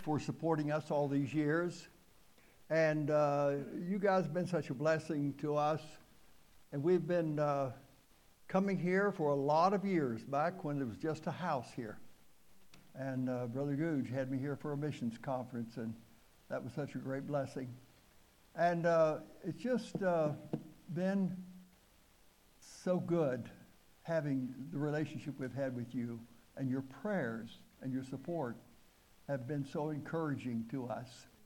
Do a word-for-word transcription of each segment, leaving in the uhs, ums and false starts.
for supporting us all these years. And uh, you guys have been such a blessing to us. And we've been uh, coming here for a lot of years, back when there was just a house here. And uh, Brother Googe had me here for a missions conference, and that was such a great blessing. And uh, it's just uh, been so good having the relationship we've had with you, and your prayers and your support have been so encouraging to us.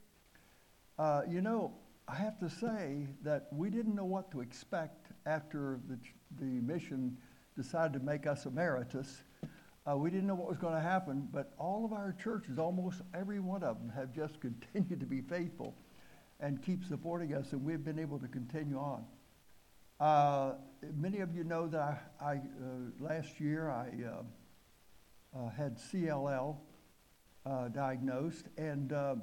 Uh, you know, I have to say that we didn't know what to expect after the, the mission decided to make us emeritus. Uh, we didn't know what was going to happen, but all of our churches, almost every one of them, have just continued to be faithful and keep supporting us, and we've been able to continue on. Uh, many of you know that I, I uh, last year I uh, uh, had C L L uh, diagnosed, and uh,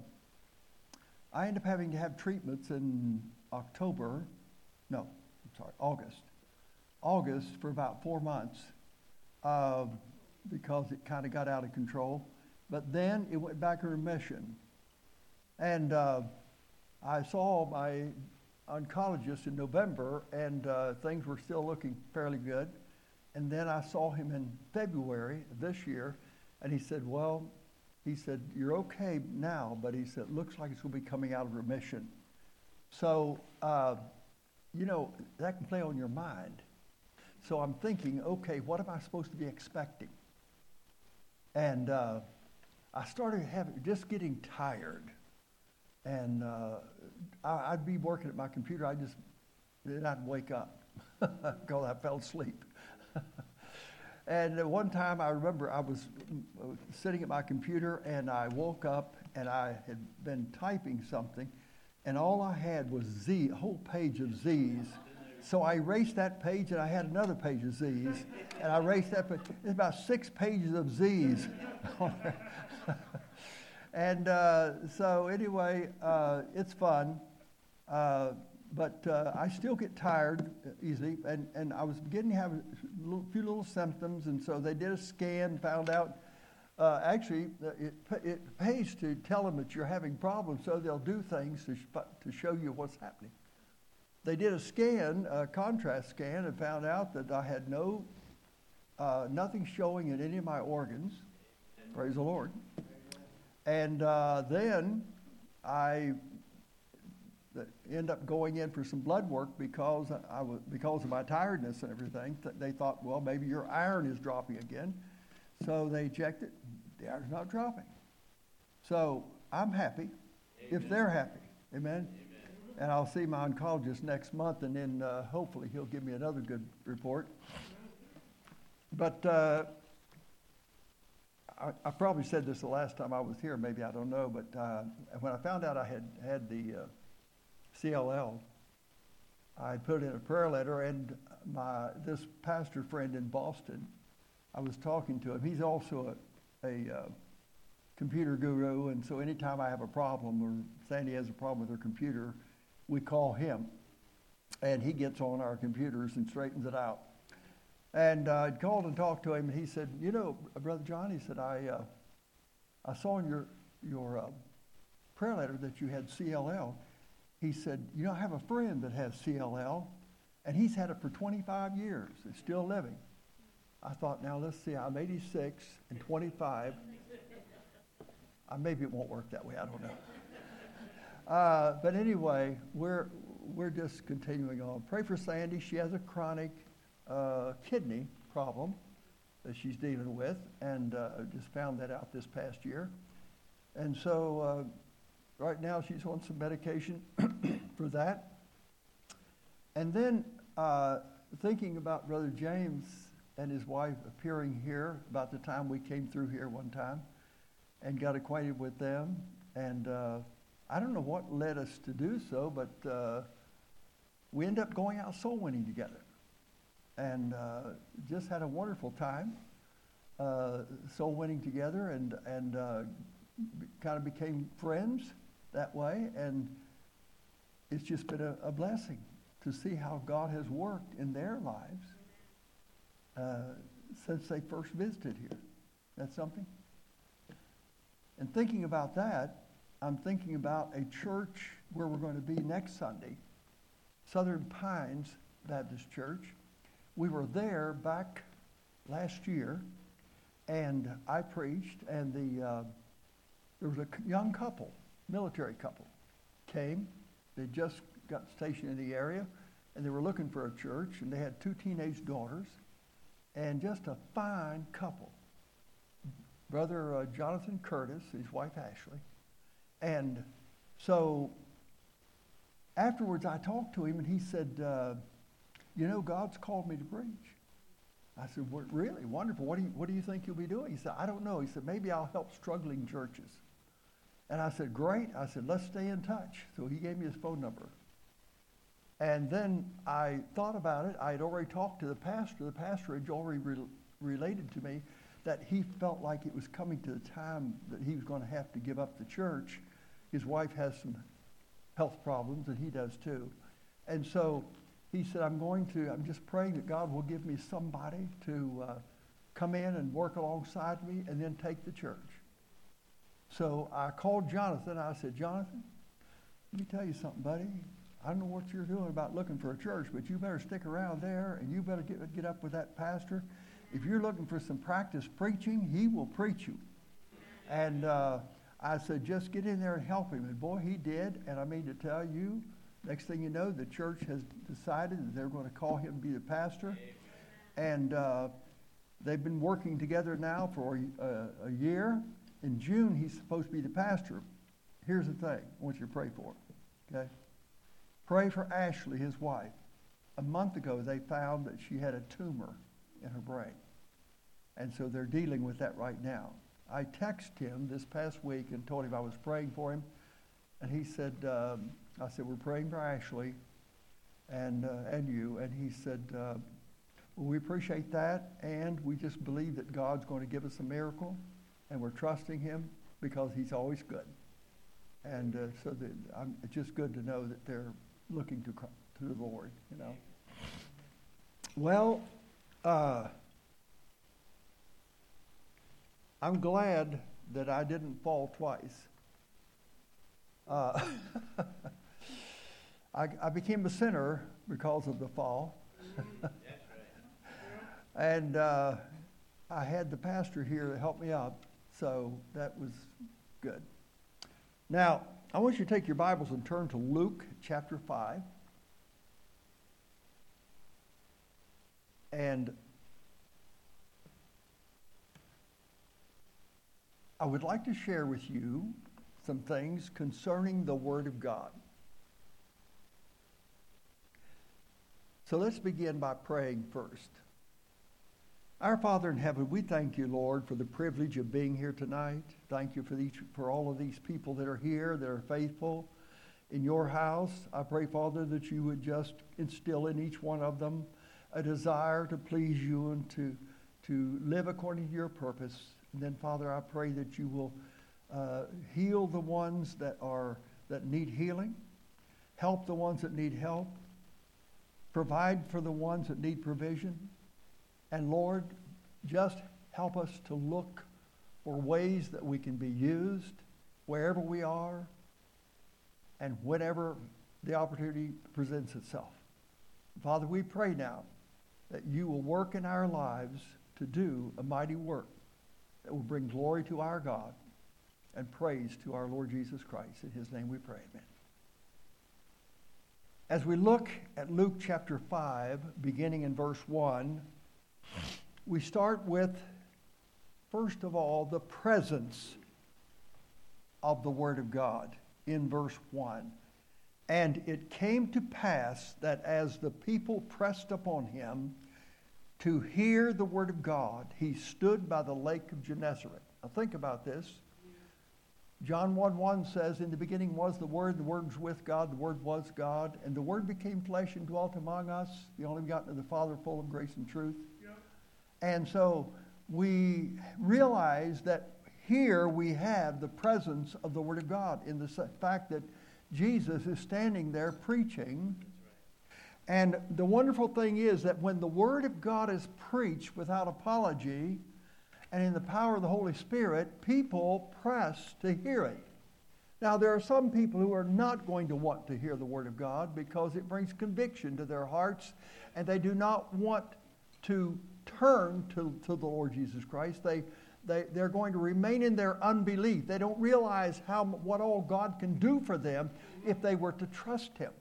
I ended up having to have treatments in October, no, I'm sorry, August, August for about four months uh, because it kind of got out of control. But then it went back in remission, and uh, I saw my oncologist in November, and uh, things were still looking fairly good. And then I saw him in February of this year, and he said, well, he said, you're okay now, but he said, it looks like it's going to be coming out of remission. So, uh, you know, that can play on your mind. So I'm thinking, okay, what am I supposed to be expecting? And uh, I started having, just getting tired. And uh, I, I'd be working at my computer. I just, then I'd wake up because I fell asleep. And at one time I remember I was sitting at my computer, and I woke up, and I had been typing something, and all I had was Z, a whole page of Z's. So I erased that page, and I had another page of Z's, and I erased that page. There's about six pages of Z's on there. And uh, so anyway, uh, it's fun, uh, but uh, I still get tired easily, and, and I was beginning to have a little, few little symptoms, and so they did a scan, found out, uh, actually, it, it pays to tell them that you're having problems, so they'll do things to, sh- to show you what's happening. They did a scan, a contrast scan, and found out that I had no, uh, nothing showing in any of my organs. Praise the Lord. And uh, then I end up going in for some blood work because I was because of my tiredness and everything. They thought, well, maybe your iron is dropping again. So they checked it. The iron's not dropping. So I'm happy. Amen. If they're happy. Amen. Amen. And I'll see my oncologist next month, and then uh, hopefully he'll give me another good report. But uh, I, I probably said this the last time I was here, maybe, I don't know, but uh, when I found out I had had the uh, C L L, I put in a prayer letter, and my this pastor friend in Boston, I was talking to him. He's also a, a uh, computer guru, and so anytime I have a problem, or Sandy has a problem with her computer, we call him, and he gets on our computers and straightens it out. And uh, I'd called and talked to him, and he said, you know, Brother John, he said, I uh, I saw in your, your uh, prayer letter that you had C L L. He said, you know, I have a friend that has C L L, and he's had it for twenty-five years. It's still living. I thought, now let's see, I'm eighty-six and twenty-five. Uh, maybe it won't work that way, I don't know. Uh, but anyway, we're, we're just continuing on. Pray for Sandy. She has a chronic Uh, kidney problem that she's dealing with, and uh, just found that out this past year. And so uh, right now she's on some medication for that. And then uh, thinking about Brother James and his wife appearing here about the time we came through here one time and got acquainted with them. And uh, I don't know what led us to do so, but uh, we ended up going out soul winning together. And uh, just had a wonderful time, uh, soul winning together, and and uh, b- kind of became friends that way. And it's just been a, a blessing to see how God has worked in their lives uh, since they first visited here. That's something. And thinking about that, I'm thinking about a church where we're going to be next Sunday, Southern Pines Baptist Church. We were there back last year, and I preached, and the uh, there was a young couple, military couple, came. They just got stationed in the area, and they were looking for a church, and they had two teenage daughters, and just a fine couple. Brother uh, Jonathan Curtis, his wife Ashley. And so afterwards I talked to him, and he said, uh, you know, God's called me to preach. I said, well, really? Wonderful. What do you, what do you think you'll be doing? He said, I don't know. He said, maybe I'll help struggling churches. And I said, great. I said, let's stay in touch. So he gave me his phone number. And then I thought about it. I had already talked to the pastor. The pastor had already re- related to me that he felt like it was coming to the time that he was going to have to give up the church. His wife has some health problems, and he does too. And so he said, I'm going to, I'm just praying that God will give me somebody to uh, come in and work alongside me and then take the church. So I called Jonathan. I said, Jonathan, let me tell you something, buddy. I don't know what you're doing about looking for a church, but you better stick around there, and you better get, get up with that pastor. If you're looking for some practice preaching, he will preach you. And uh, I said, just get in there and help him. And boy, he did. And I mean to tell you, next thing you know, the church has decided that they're going to call him to be the pastor. And uh, they've been working together now for a, a year. In June, he's supposed to be the pastor. Here's the thing I want you to pray for, okay? Pray for Ashley, his wife. A month ago, they found that she had a tumor in her brain. And so they're dealing with that right now. I texted him this past week and told him I was praying for him. And he said, um, I said, we're praying for Ashley and, uh, and you. And he said, uh, well, we appreciate that. And we just believe that God's going to give us a miracle. And we're trusting him because he's always good. And uh, so that I'm, it's just good to know that they're looking to, to the Lord, you know. Well, uh, I'm glad that I didn't fall twice. Uh, I, I became a sinner because of the fall. That's right. And uh, I had the pastor here to help me up, so that was good. Now, I want you to take your Bibles and turn to Luke chapter five. And I would like to share with you some things concerning the Word of God. So let's begin by praying first. Our Father in heaven, we thank you, Lord, for the privilege of being here tonight. Thank you for these, for all of these people that are here, that are faithful in your house. I pray, Father, that you would just instill in each one of them a desire to please you and to, to live according to your purpose. And then, Father, I pray that you will uh, heal the ones that are that need healing, help the ones that need help, provide for the ones that need provision. And Lord, just help us to look for ways that we can be used wherever we are and whenever the opportunity presents itself. Father, we pray now that you will work in our lives to do a mighty work that will bring glory to our God and praise to our Lord Jesus Christ. In his name we pray, amen. As we look at Luke chapter five, beginning in verse one, we start with, first of all, the presence of the Word of God in verse one. And it came to pass that as the people pressed upon him to hear the Word of God, he stood by the lake of Gennesaret. Now think about this. John one one says, in the beginning was the Word, the Word was with God, the Word was God, and the Word became flesh and dwelt among us, the only begotten of the Father, full of grace and truth. Yep. And so we realize that here we have the presence of the Word of God in the fact that Jesus is standing there preaching. And the wonderful thing is that when the Word of God is preached without apology, and in the power of the Holy Spirit, people press to hear it. Now, there are some people who are not going to want to hear the Word of God because it brings conviction to their hearts, and they do not want to turn to, to the Lord Jesus Christ. They, they, they're going to remain in their unbelief. They don't realize how what all God can do for them if they were to trust Him.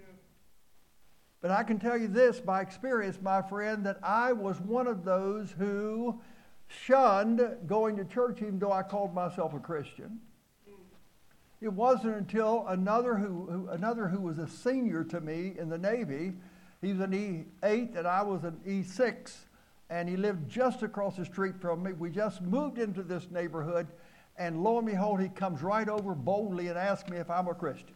But I can tell you this by experience, my friend, that I was one of those who shunned going to church even though I called myself a Christian. It wasn't until another who, who another who was a senior to me in the Navy, he was an E eight and I was an E six, and he lived just across the street from me. We just moved into this neighborhood, and lo and behold, he comes right over boldly and asks me if I'm a Christian.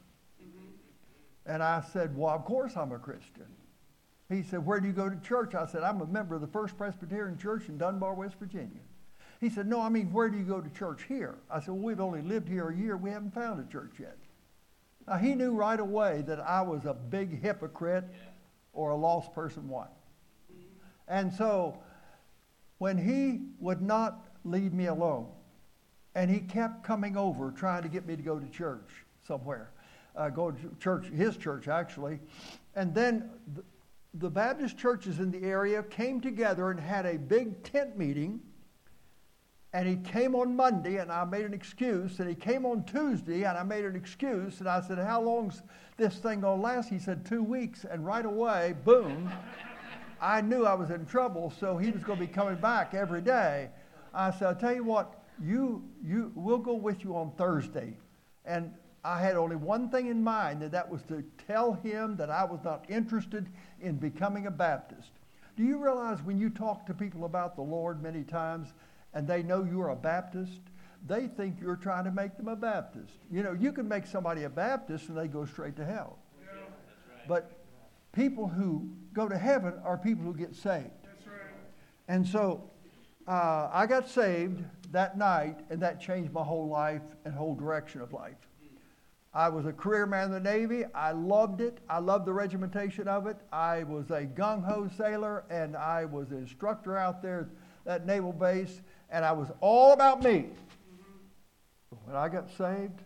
And I said, well, of course I'm a Christian. He said, where do you go to church? I said, I'm a member of the First Presbyterian Church in Dunbar, West Virginia. He said, no, I mean, where do you go to church here? I said, well, we've only lived here a year. We haven't found a church yet. Now, he knew right away that I was a big hypocrite or a lost person one. And so when he would not leave me alone, and he kept coming over trying to get me to go to church somewhere, Uh, go to church, his church actually. And then the, the Baptist churches in the area came together and had a big tent meeting. And he came on Monday and I made an excuse. And he came on Tuesday and I made an excuse. And I said, how long's this thing going to last? He said, two weeks. And right away, boom, I knew I was in trouble. So he was going to be coming back every day. I said, I'll tell you what, you, you, we'll go with you on Thursday. And I had only one thing in mind, and that was to tell him that I was not interested in becoming a Baptist. Do you realize when you talk to people about the Lord many times and they know you're a Baptist, they think you're trying to make them a Baptist. You know, you can make somebody a Baptist and they go straight to hell. Yeah. That's right. But people who go to heaven are people who get saved. That's right. And so uh, I got saved that night, and that changed my whole life and whole direction of life. I was a career man in the Navy. I loved it. I loved the regimentation of it. I was a gung-ho sailor, and I was an instructor out there at that naval base, and I was all about me. Mm-hmm. But when I got saved,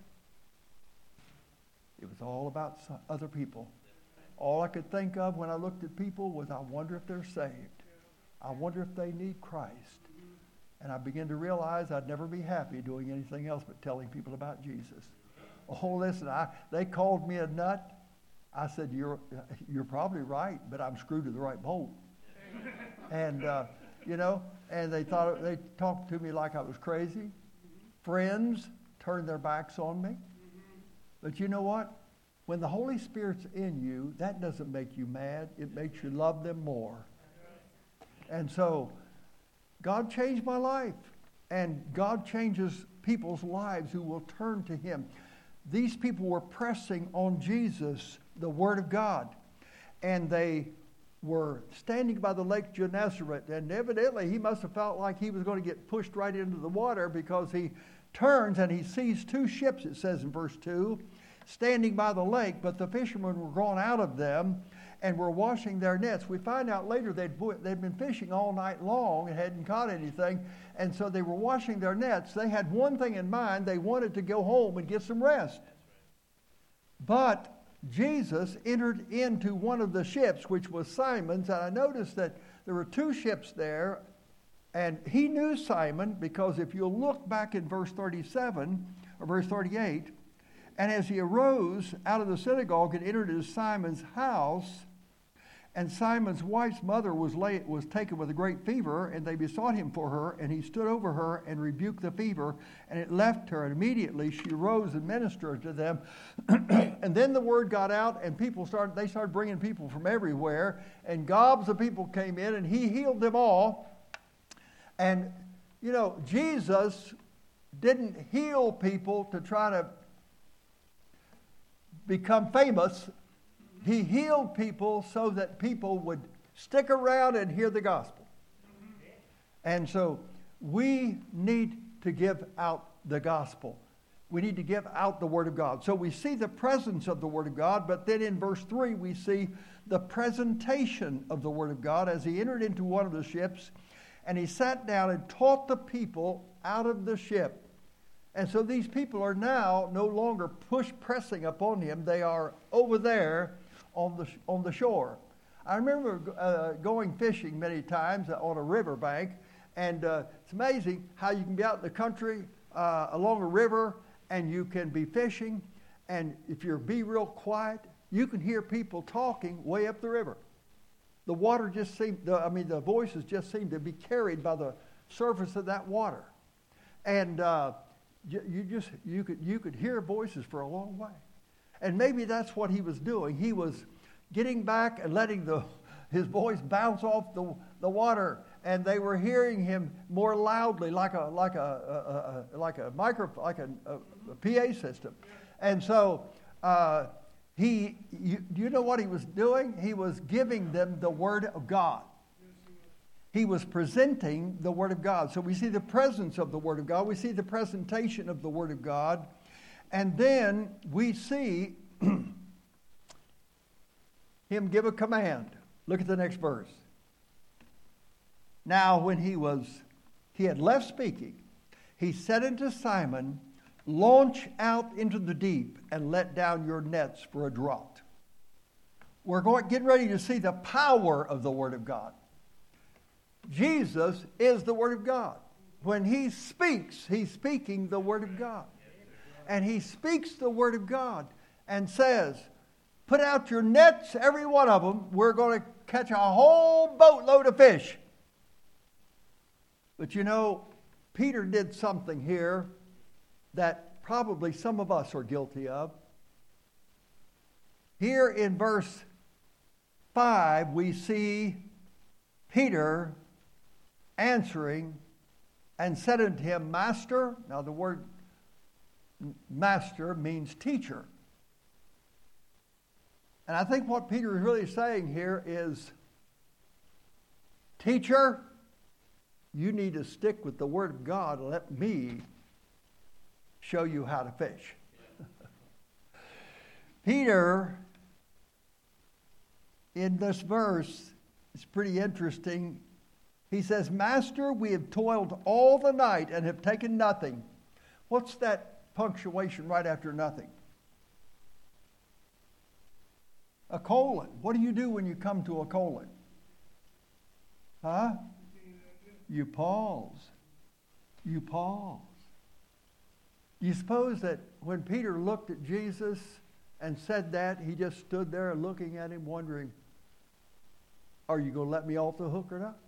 it was all about other people. All I could think of when I looked at people was, I wonder if they're saved. I wonder if they need Christ. And I began to realize I'd never be happy doing anything else but telling people about Jesus. Oh, listen, I, they called me a nut. I said, you're, you're probably right, but I'm screwed to the right bolt. And, uh, you know, and they thought they talked to me like I was crazy. Mm-hmm. Friends turned their backs on me. Mm-hmm. But you know what? When the Holy Spirit's in you, that doesn't make you mad. It makes you love them more. And so God changed my life. And God changes people's lives who will turn to Him. These people were pressing on Jesus, the Word of God. And they were standing by the Lake Gennesaret. And evidently, he must have felt like he was going to get pushed right into the water, because he turns and he sees two ships, it says in verse two, standing by the lake. But the fishermen were gone out of them and were washing their nets. We find out later they'd, they'd been fishing all night long and hadn't caught anything. And so they were washing their nets. They had one thing in mind. They wanted to go home and get some rest. But Jesus entered into one of the ships, which was Simon's. And I noticed that there were two ships there. And he knew Simon, because if you'll look back in verse thirty-seven or verse thirty-eight, and as he arose out of the synagogue and entered into Simon's house, and Simon's wife's mother was lay, was taken with a great fever, and they besought him for her, and he stood over her and rebuked the fever, and it left her, and immediately she rose and ministered to them. And then the word got out, and people started, they started bringing people from everywhere, and gobs of people came in, and he healed them all. And, you know, Jesus didn't heal people to try to become famous. He healed people so that people would stick around and hear the gospel. And so we need to give out the gospel. We need to give out the Word of God. So we see the presence of the Word of God, but then in verse three we see the presentation of the Word of God as he entered into one of the ships. and he sat down and taught the people out of the ship. And so these people are now no longer push pressing upon him. They are over there on the on the shore. I remember uh, going fishing many times on a riverbank, and uh, it's amazing how you can be out in the country uh, along a river, and you can be fishing, and if you be real quiet, you can hear people talking way up the river. The water just seemed, the, I mean, the voices just seem to be carried by the surface of that water, and uh, you, you just you could you could hear voices for a long way, and maybe that's what he was doing. He was getting back and letting the his voice bounce off the, the water, and they were hearing him more loudly, like a like a, a, a like a micro like a, a, a P A system, and so uh, he you, do you know what he was doing? He was giving them the Word of God. He was presenting the Word of God. So we see the presence of the Word of God. We see the presentation of the Word of God, and then we see him give a command. Look at the next verse. Now when he was, he had left speaking, he said unto Simon, launch out into the deep and let down your nets for a draught. We're going, getting ready to see the power of the Word of God. Jesus is the Word of God. When he speaks, he's speaking the Word of God. And he speaks the Word of God and says, put out your nets, every one of them. We're going to catch a whole boatload of fish. But you know, Peter did something here that probably some of us are guilty of. Here in verse five, we see Peter answering and said unto him, Master. Now the word master means teacher. And I think what Peter is really saying here is, teacher, you need to stick with the Word of God and let me show you how to fish. Peter, in this verse, it's pretty interesting. He says, Master, we have toiled all the night and have taken nothing. What's that punctuation right after nothing? A colon. What do you do when you come to a colon? Huh? You pause. You pause. You suppose that when Peter looked at Jesus and said that, he just stood there looking at him wondering, are you going to let me off the hook or not?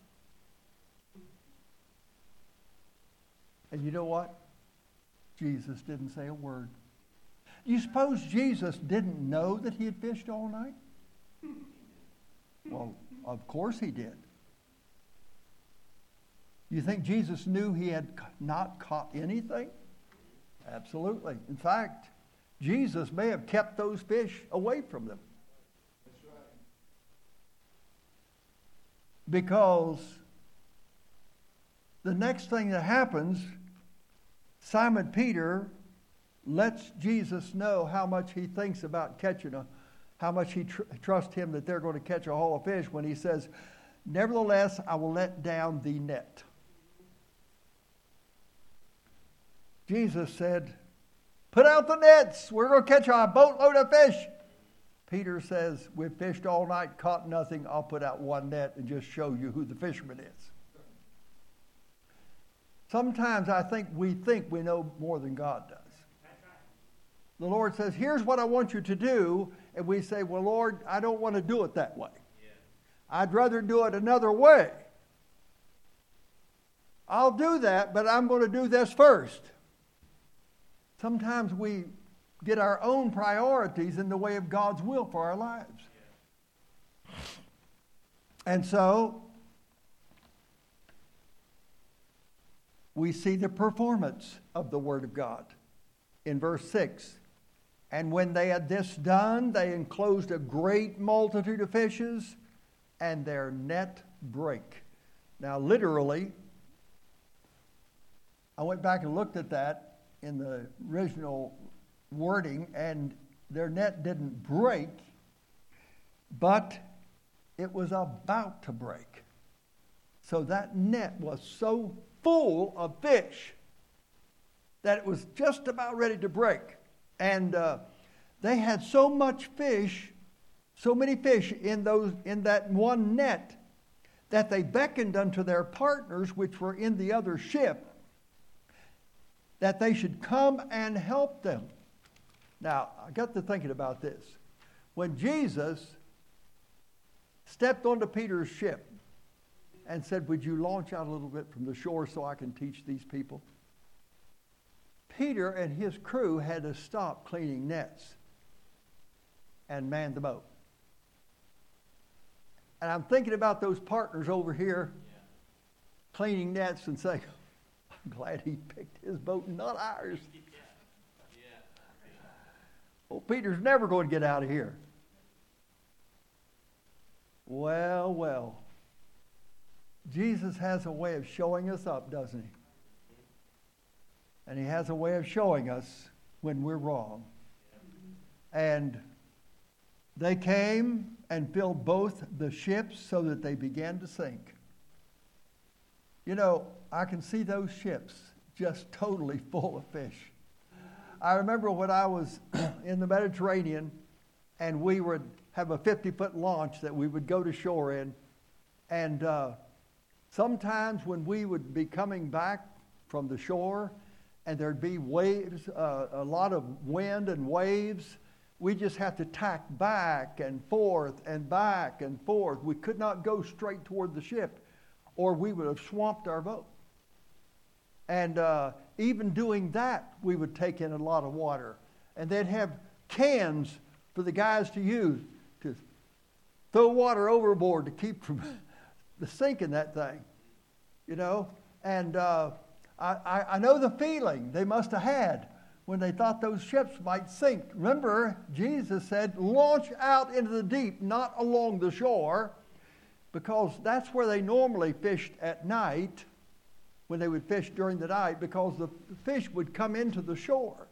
And you know what? Jesus didn't say a word. Do you suppose Jesus didn't know that he had fished all night? Well, of course he did. You think Jesus knew he had not caught anything? Absolutely. In fact, Jesus may have kept those fish away from them. That's right. Because the next thing that happens, Simon Peter lets Jesus know how much he thinks about catching a, how much he tr- trusts him that they're going to catch a haul of fish when he says, nevertheless, I will let down the net. Jesus said, put out the nets. We're going to catch a boatload of fish. Peter says, we've fished all night, caught nothing. I'll put out one net and just show you who the fisherman is. Sometimes I think we think we know more than God does. The Lord says, here's what I want you to do. And we say, well, Lord, I don't want to do it that way. Yeah. I'd rather do it another way. I'll do that, but I'm going to do this first. Sometimes we get our own priorities in the way of God's will for our lives. Yeah. And so we see the performance of the Word of God in verse six. And when they had this done, they enclosed a great multitude of fishes, and their net brake. Now, literally, I went back and looked at that in the original wording, and their net didn't break, but it was about to break. So that net was so full of fish that it was just about ready to break. And uh, they had so much fish, so many fish in those in that one net, that they beckoned unto their partners, which were in the other ship, that they should come and help them. Now, I got to thinking about this. When Jesus stepped onto Peter's ship and said, would you launch out a little bit from the shore so I can teach these people? Peter and his crew had to stop cleaning nets and man the boat. And I'm thinking about those partners over here yeah. cleaning nets and saying, I'm glad he picked his boat and not ours. Yeah. Yeah. Well, Peter's never going to get out of here. Well, well. Jesus has a way of showing us up, doesn't he? And he has a way of showing us when we're wrong. And they came and filled both the ships so that they began to sink. You know, I can see those ships just totally full of fish. I remember when I was in the Mediterranean and we would have a fifty-foot launch that we would go to shore in. And uh, sometimes when we would be coming back from the shore and there'd be waves, uh, a lot of wind and waves, we just have to tack back and forth and back and forth. We could not go straight toward the ship or we would have swamped our boat. And uh, even doing that, we would take in a lot of water. And they'd have cans for the guys to use to throw water overboard to keep from the sinking that thing, you know. And uh, I, I, I know the feeling they must have had when they thought those ships might sink. Remember, Jesus said, launch out into the deep, not along the shore, because that's where they normally fished at night, when they would fish during the night, because the fish would come into the shore.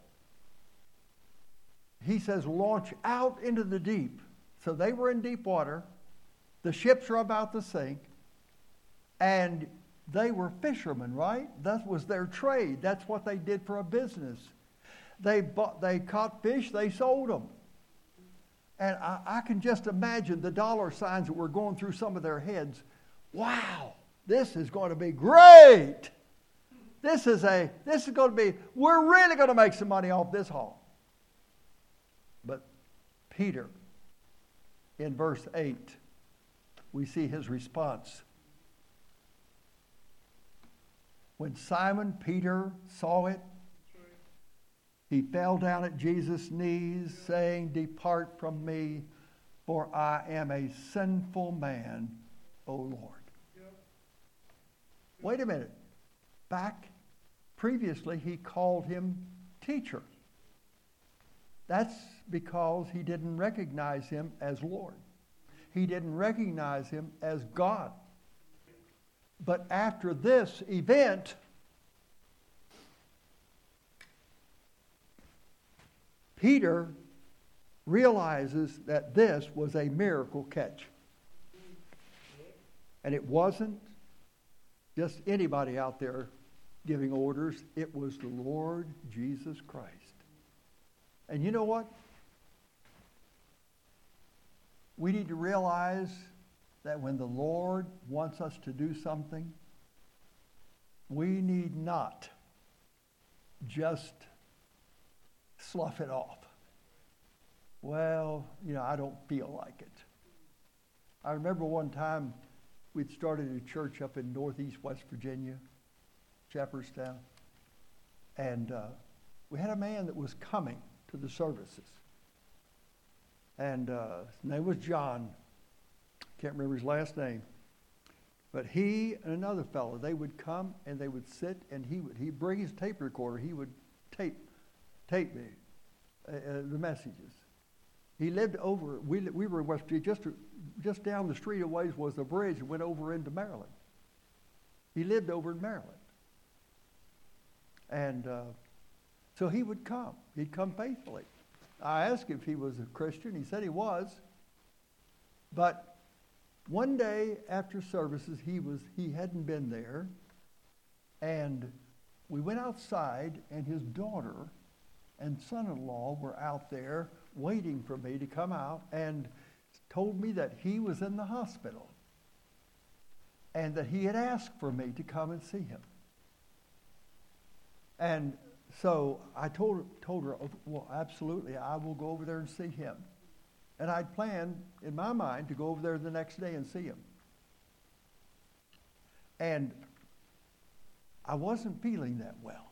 He says, launch out into the deep. So they were in deep water. The ships were about to sink. And they were fishermen, right? That was their trade. That's what they did for a business. They bought, they caught fish, they sold them. And I, I can just imagine the dollar signs that were going through some of their heads. Wow, this is going to be great. This is a, this is going to be, we're really going to make some money off this haul. But Peter, in verse eight, we see his response. When Simon Peter saw it, he fell down at Jesus' knees, saying, depart from me, for I am a sinful man, O Lord. Yep. Wait a minute. Back previously, he called him teacher. That's because he didn't recognize him as Lord. He didn't recognize him as God. But after this event, Peter realizes that this was a miracle catch. And it wasn't just anybody out there giving orders. It was the Lord Jesus Christ. And you know what? We need to realize that when the Lord wants us to do something, we need not just slough it off. Well, you know, I don't feel like it. I remember one time we'd started a church up in northeast West Virginia, Shepherdstown, and uh, we had a man that was coming to the services. And uh, his name was John. Can't remember his last name. But he and another fellow, they would come and they would sit, and he would he'd bring his tape recorder. He would tape tape me uh, uh, the messages. He lived over. We we were in West Virginia. Just just down the street a ways was the bridge that went over into Maryland. He lived over in Maryland, and uh, so he would come. He'd come faithfully. I asked him if he was a Christian. He said he was, but one day after services, he was he hadn't been there, and we went outside, and his daughter and son-in-law were out there waiting for me to come out, and told me that he was in the hospital and that he had asked for me to come and see him. And so I told, told her, well, absolutely, I will go over there and see him. And I'd planned, in my mind, to go over there the next day and see him. And I wasn't feeling that well.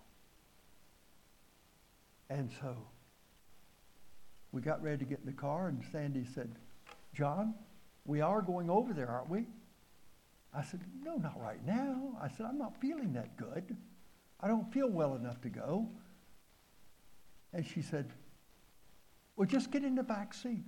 And so we got ready to get in the car, and Sandy said, John, we are going over there, aren't we? I said, no, not right now. I said, I'm not feeling that good. I don't feel well enough to go. And she said, well, just get in the back seat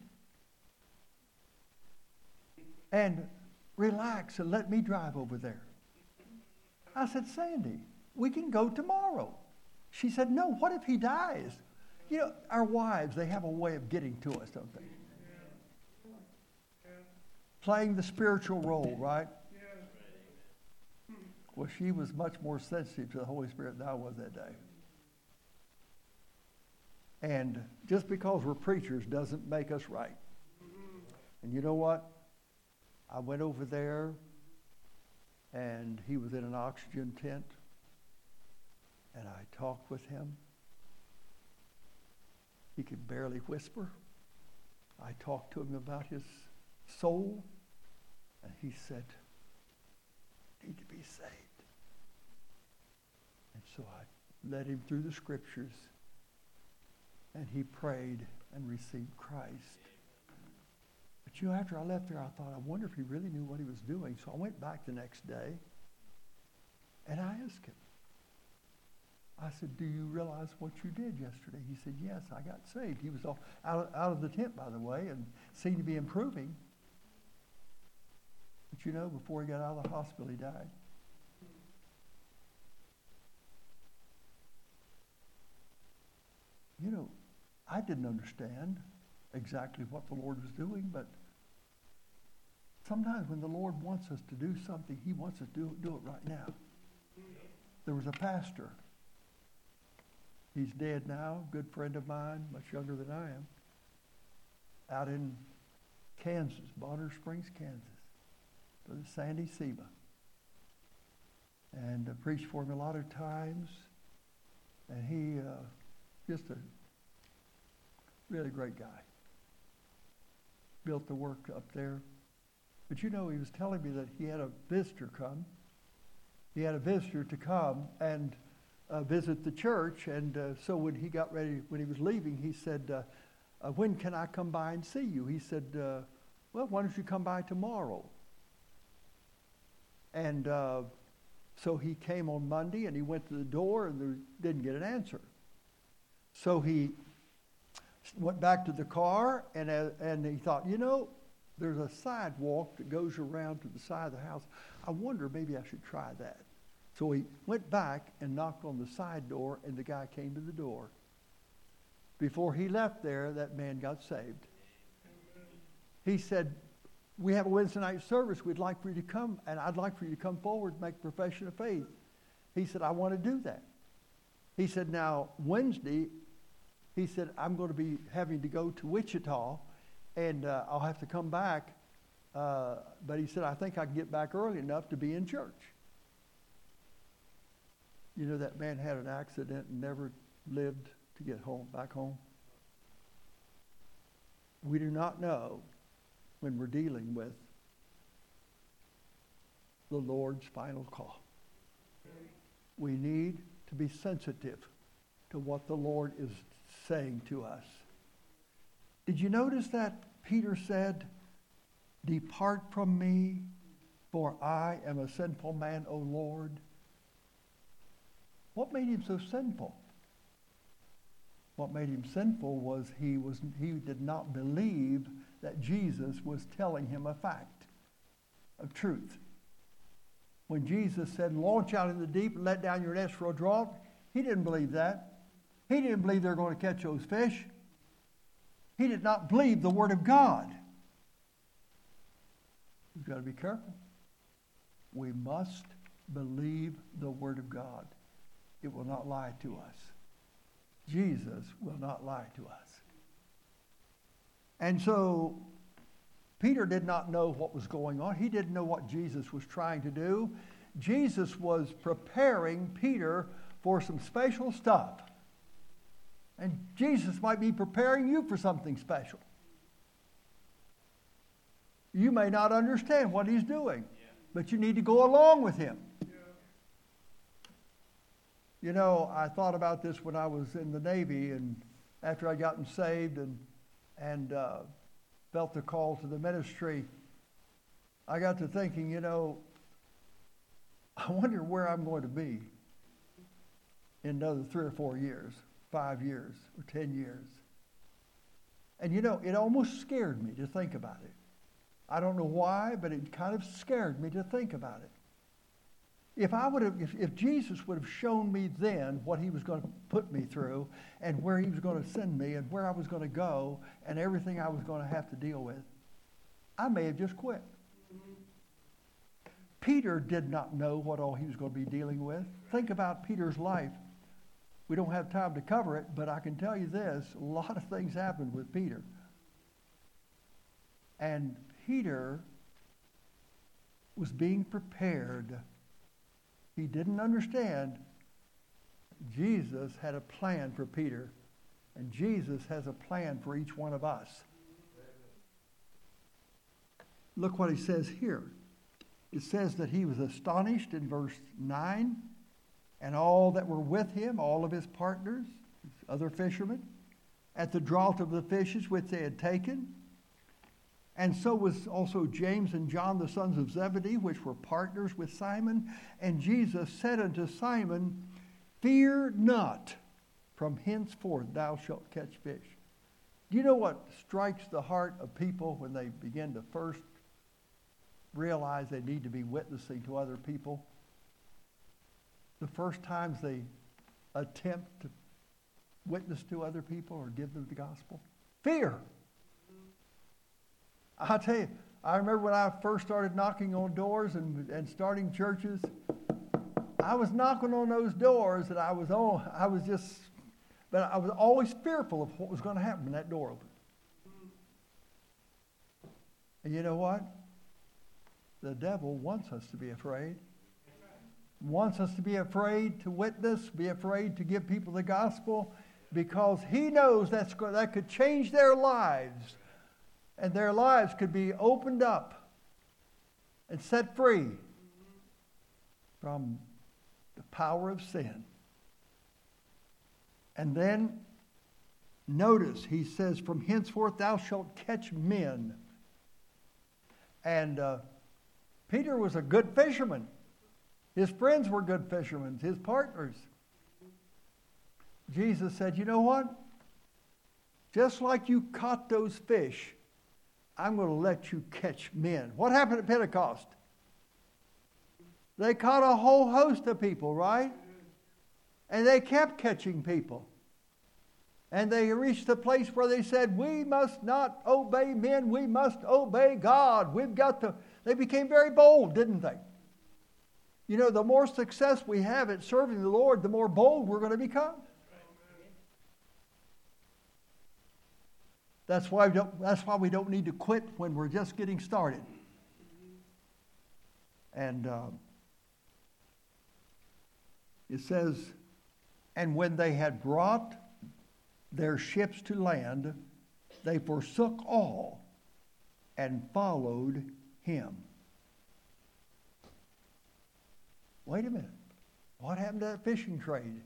and relax and let me drive over there. I said, Sandy, we can go tomorrow. She said, no, what if he dies? You know, our wives, they have a way of getting to us, don't they? Yeah. Yeah. Playing the spiritual role, right? Yeah. Well, she was much more sensitive to the Holy Spirit than I was that day. And just because we're preachers doesn't make us right. And you know what? I went over there, and he was in an oxygen tent. And I talked with him. He could barely whisper. I talked to him about his soul. And he said, I need to be saved. And so I led him through the scriptures. And he prayed and received Christ. But you know, after I left there, I thought, I wonder if he really knew what he was doing. So I went back the next day. And I asked him. I said, do you realize what you did yesterday? He said, yes, I got saved. He was all out, out of the tent, by the way, and seemed to be improving. But you know, before he got out of the hospital, he died. You know, I didn't understand exactly what the Lord was doing, but sometimes when the Lord wants us to do something, he wants us to do, do it right now. There was a pastor. He's dead now, good friend of mine, much younger than I am, out in Kansas, Bonner Springs, Kansas, Brother Sandy Seba. And I preached for him a lot of times, and he, uh, just a really great guy. Built the work up there. But you know, he was telling me that he had a visitor come. He had a visitor to come and Uh, visit the church, and uh, so when he got ready, when he was leaving, he said, uh, uh, when can I come by and see you? He said, uh, well, why don't you come by tomorrow? And uh, so he came on Monday, and he went to the door, and there, didn't get an answer. So he went back to the car, and, uh, and he thought, you know, there's a sidewalk that goes around to the side of the house. I wonder, maybe I should try that. So he went back and knocked on the side door, and the guy came to the door. Before he left there, that man got saved. He said, we have a Wednesday night service. We'd like for you to come, and I'd like for you to come forward and make a profession of faith. He said, I want to do that. He said, now, Wednesday, he said, I'm going to be having to go to Wichita, and uh, I'll have to come back. Uh, but he said, I think I can get back early enough to be in church. You know, that man had an accident and never lived to get home, back home. We do not know when we're dealing with the Lord's final call. We need to be sensitive to what the Lord is saying to us. Did you notice that Peter said, depart from me, for I am a sinful man, O Lord? What made him so sinful? What made him sinful was he was he did not believe that Jesus was telling him a fact of truth. When Jesus said, launch out in the deep and let down your nets for a draught, he didn't believe that. He didn't believe they were going to catch those fish. He did not believe the word of God. we've got to be careful. We must believe the Word of God. It will not lie to us. Jesus will not lie to us. And so Peter did not know what was going on. He didn't know what Jesus was trying to do. Jesus was preparing Peter for some special stuff. And Jesus might be preparing you for something special. You may not understand what he's doing, but you need to go along with him. You know, I thought about this when I was in the Navy, and after I'd gotten saved and and uh, felt the call to the ministry, I got to thinking, you know, I wonder where I'm going to be in another three or four years, five years, or ten years. And you know, it almost scared me to think about it. I don't know why, but it kind of scared me to think about it. If I would have, if, if Jesus would have shown me then what he was going to put me through and where he was going to send me and where I was going to go and everything I was going to have to deal with, I may have just quit. Peter did not know what all he was going to be dealing with. Think about Peter's life. We don't have time to cover it, but I can tell you this, a lot of things happened with Peter. And Peter was being prepared. He didn't understand. Jesus had a plan for Peter, and Jesus has a plan for each one of us. Look what he says here. It says that he was astonished in verse nine, and all that were with him, all of his partners, other fishermen, at the draught of the fishes which they had taken. And so was also James and John, the sons of Zebedee, which were partners with Simon. And Jesus said unto Simon, Fear not, from henceforth thou shalt catch fish. Do you know what strikes the heart of people when they begin to first realize they need to be witnessing to other people? The first times they attempt to witness to other people or give them the gospel? Fear. I'll tell you, I remember when I first started knocking on doors and, and starting churches, I was knocking on those doors and I was on, I was just, but I was always fearful of what was going to happen when that door opened. And you know what? The devil wants us to be afraid. Wants us to be afraid to witness, be afraid to give people the gospel, because he knows that's that could change their lives. And their lives could be opened up and set free from the power of sin. And then, notice, he says, From henceforth thou shalt catch men. And uh, Peter was a good fisherman. His friends were good fishermen, his partners. Jesus said, you know what? Just like you caught those fish, I'm going to let you catch men. What happened at Pentecost? They caught a whole host of people, right? And they kept catching people. And they reached the place where they said, we must not obey men, we must obey God. We've got to, they became very bold, didn't they? You know, the more success we have at serving the Lord, the more bold we're going to become. That's why we don't, that's why we don't need to quit when we're just getting started. And uh, it says, and when they had brought their ships to land, they forsook all and followed him. Wait a minute. What happened to that fishing trade?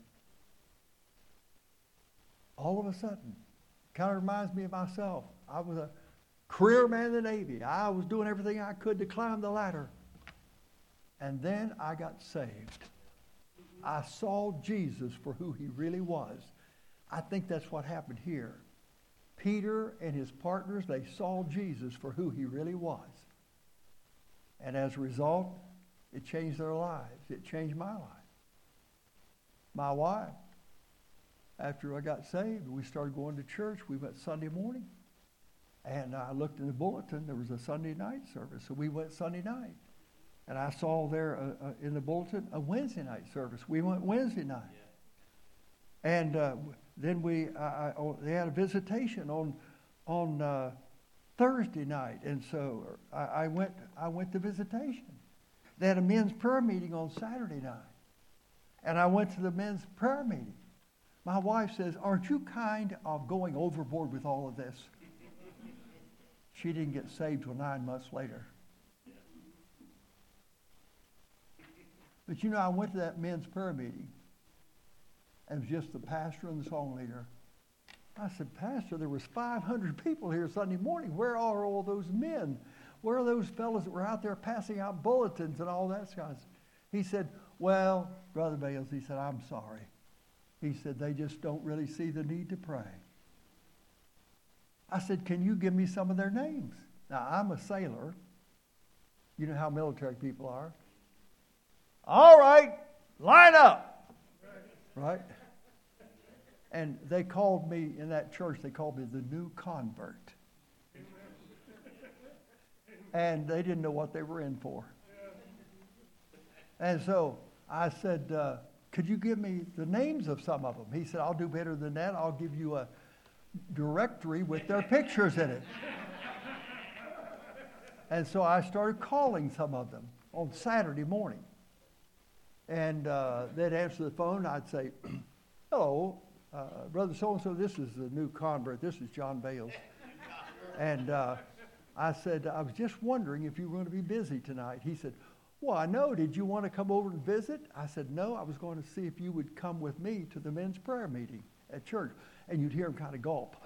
All of a sudden, kind of reminds me of myself. I was a career man in the Navy. I was doing everything I could to climb the ladder. And then I got saved. I saw Jesus for who he really was. I think that's what happened here. Peter and his partners, they saw Jesus for who he really was. And as a result, it changed their lives. It changed my life. My wife. After I got saved, we started going to church. We went Sunday morning. And I looked in the bulletin, there was a Sunday night service, so we went Sunday night. And I saw there uh, uh, in the bulletin a Wednesday night service. We went Wednesday night. Yeah. And uh, then we, uh, I, oh, they had a visitation on on uh, Thursday night, and so I, I went. I went to visitation. They had a men's prayer meeting on Saturday night, and I went to the men's prayer meeting. My wife says, "Aren't you kind of going overboard with all of this?" She didn't get saved till nine months later. But you know, I went to that men's prayer meeting, and it was just the pastor and the song leader. I said, "Pastor, there was five hundred people here Sunday morning. Where are all those men? Where are those fellows that were out there passing out bulletins and all that stuff?" He said, "Well, Brother Bales," he said, "I'm sorry." He said, "They just don't really see the need to pray." I said, "Can you give me some of their names?" Now, I'm a sailor. You know how military people are. "All right, line up." Right? And they called me, in that church, they called me the new convert. And they didn't know what they were in for. And so I said, uh, "Could you give me the names of some of them?" He said, "I'll do better than that. I'll give you a directory with their pictures in it." And so I started calling some of them on Saturday morning. And uh, they'd answer the phone. I'd say, "Hello, uh, Brother so-and-so, this is the new convert. This is John Bales." And uh, I said, "I was just wondering if you were going to be busy tonight." He said, "Well, I know. Did you want to come over and visit?" I said, "No, I was going to see if you would come with me to the men's prayer meeting at church." And you'd hear him kind of gulp.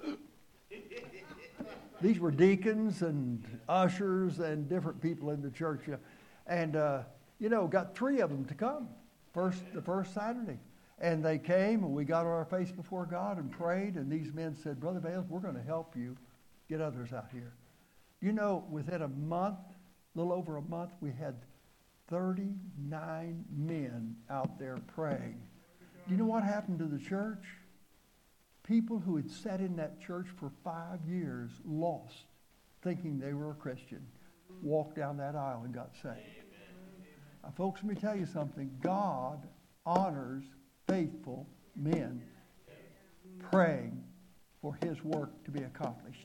These were deacons and ushers and different people in the church. And, uh, you know, got three of them to come first the first Saturday. And they came, and we got on our face before God and prayed. And these men said, "Brother Bales, we're going to help you get others out here." You know, within a month, a little over a month, we had thirty-nine men out there praying. Do you know what happened to the church? People who had sat in that church for five years, lost, thinking they were a Christian, walked down that aisle and got saved. Now, folks, let me tell you something. God honors faithful men praying for his work to be accomplished.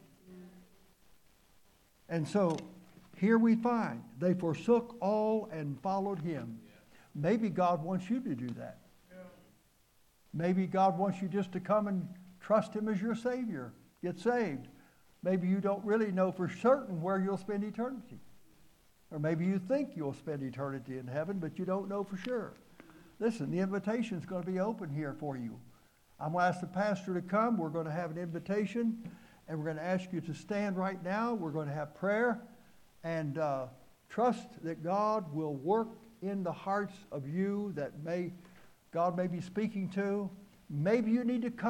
And so here we find they forsook all and followed him. Maybe God wants you to do that. Maybe God wants you just to come and trust him as your Savior. Get saved. Maybe you don't really know for certain where you'll spend eternity. Or maybe you think you'll spend eternity in heaven, but you don't know for sure. Listen, the invitation is going to be open here for you. I'm going to ask the pastor to come. We're going to have an invitation, and we're going to ask you to stand right now. We're going to have prayer, and uh, trust that God will work in the hearts of you that may God may be speaking to. Maybe you need to come.